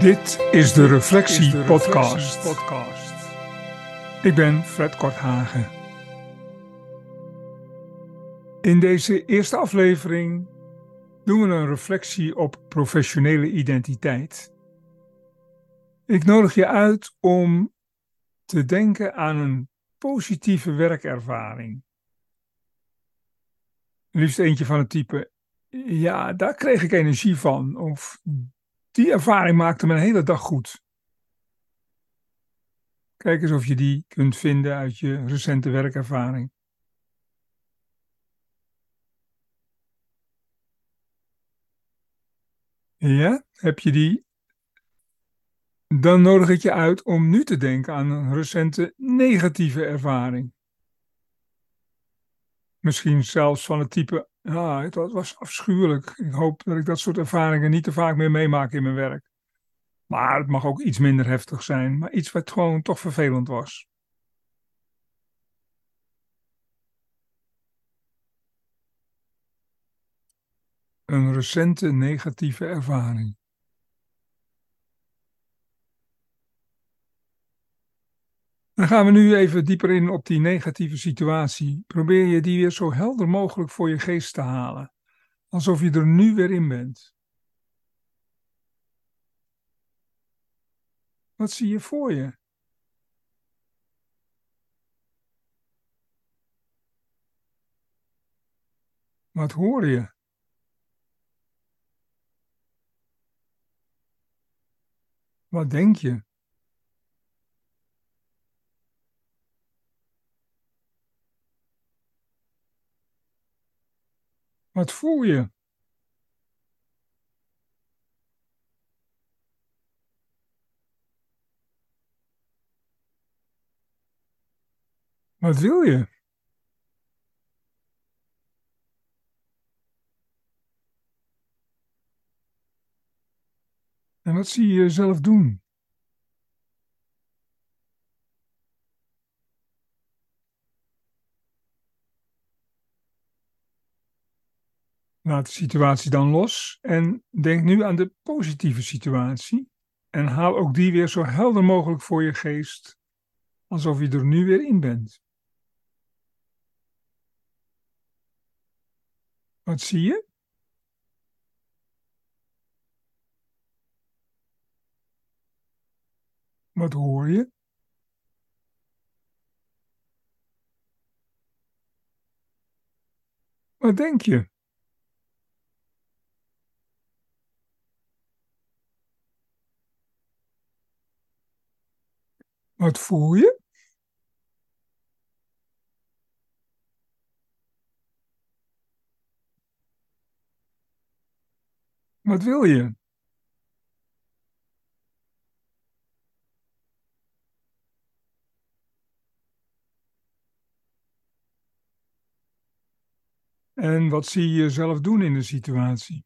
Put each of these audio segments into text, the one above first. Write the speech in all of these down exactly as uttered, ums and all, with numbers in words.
Dit is de Reflectie Podcast. Ik ben Fred Korthagen. In deze eerste aflevering doen we een reflectie op professionele identiteit. Ik nodig je uit om te denken aan een positieve werkervaring. Liefst eentje van het type, ja, daar kreeg ik energie van. Of die ervaring maakte mijn hele dag goed. Kijk eens of je die kunt vinden uit je recente werkervaring. Ja, heb je die? Dan nodig ik je uit om nu te denken aan een recente negatieve ervaring. Misschien zelfs van het type, ja, het was afschuwelijk. Ik hoop dat ik dat soort ervaringen niet te vaak meer meemaak in mijn werk. Maar het mag ook iets minder heftig zijn, maar iets wat gewoon toch vervelend was. Een recente negatieve ervaring. Dan gaan we nu even dieper in op die negatieve situatie. Probeer je die weer zo helder mogelijk voor je geest te halen. Alsof je er nu weer in bent. Wat zie je voor je? Wat hoor je? Wat denk je? Wat voel je? Wat wil je? En wat zie je jezelf doen? Laat de situatie dan los en denk nu aan de positieve situatie. En haal ook die weer zo helder mogelijk voor je geest, alsof je er nu weer in bent. Wat zie je? Wat hoor je? Wat denk je? Wat voel je? Wat wil je? En wat zie je jezelf doen in de situatie?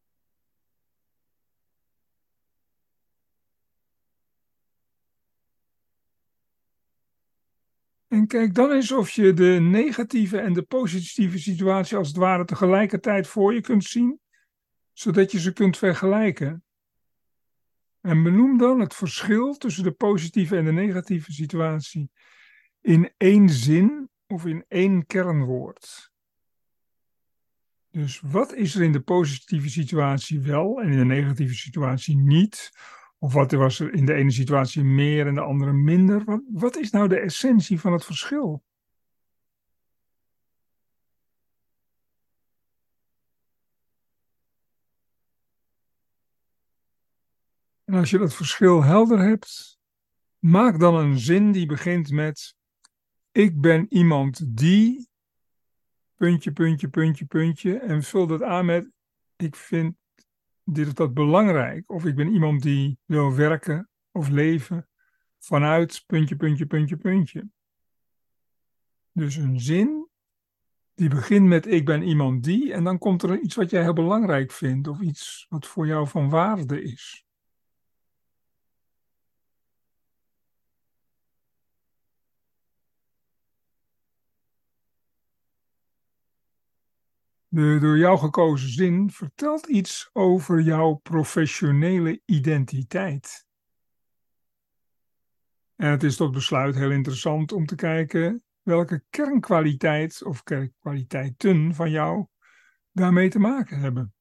En kijk dan eens of je de negatieve en de positieve situatie als het ware tegelijkertijd voor je kunt zien, zodat je ze kunt vergelijken. En benoem dan het verschil tussen de positieve en de negatieve situatie in één zin of in één kernwoord. Dus wat is er in de positieve situatie wel en in de negatieve situatie niet? Of wat was er in de ene situatie meer en de andere minder? Wat, wat is nou de essentie van het verschil? En als je dat verschil helder hebt, maak dan een zin die begint met: ik ben iemand die, puntje, puntje, puntje, puntje, en vul dat aan met: ik vind dit of dat belangrijk, of ik ben iemand die wil werken of leven vanuit puntje, puntje, puntje, puntje. Dus een zin die begint met ik ben iemand die, en dan komt er iets wat jij heel belangrijk vindt, of iets wat voor jou van waarde is. De door jou gekozen zin vertelt iets over jouw professionele identiteit. En het is tot besluit heel interessant om te kijken welke kernkwaliteit of kwaliteiten van jou daarmee te maken hebben.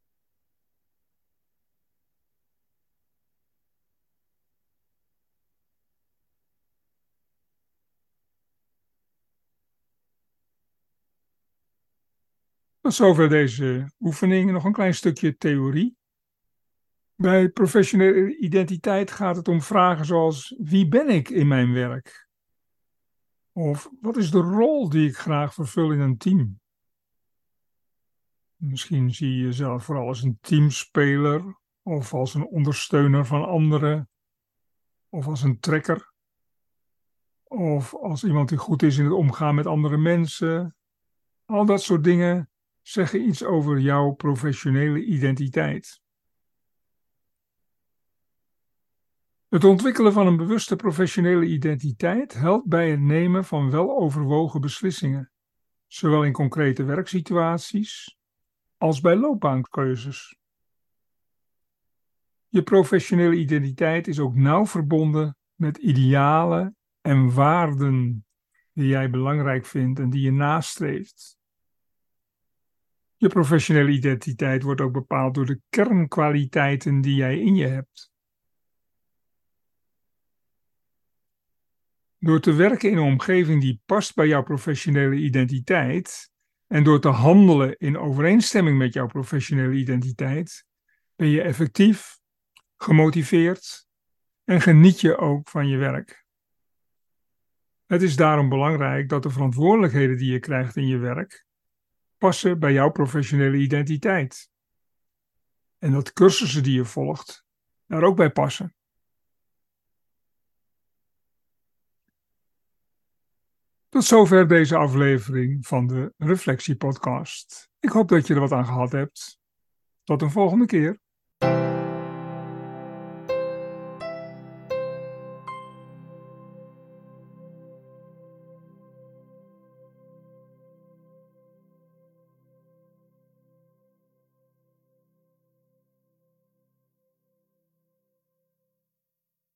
Tot zover deze oefening. Nog een klein stukje theorie. Bij professionele identiteit gaat het om vragen zoals: wie ben ik in mijn werk? Of wat is de rol die ik graag vervul in een team? Misschien zie je jezelf vooral als een teamspeler, of als een ondersteuner van anderen, of als een trekker, of als iemand die goed is in het omgaan met andere mensen. Al dat soort dingen zeggen iets over jouw professionele identiteit. Het ontwikkelen van een bewuste professionele identiteit helpt bij het nemen van weloverwogen beslissingen, zowel in concrete werksituaties als bij loopbaankeuzes. Je professionele identiteit is ook nauw verbonden met idealen en waarden die jij belangrijk vindt en die je nastreeft. Je professionele identiteit wordt ook bepaald door de kernkwaliteiten die jij in je hebt. Door te werken in een omgeving die past bij jouw professionele identiteit en door te handelen in overeenstemming met jouw professionele identiteit, ben je effectief, gemotiveerd en geniet je ook van je werk. Het is daarom belangrijk dat de verantwoordelijkheden die je krijgt in je werk passen bij jouw professionele identiteit. En dat cursussen die je volgt daar ook bij passen. Tot zover deze aflevering van de Reflectie Podcast. Ik hoop dat je er wat aan gehad hebt. Tot een volgende keer.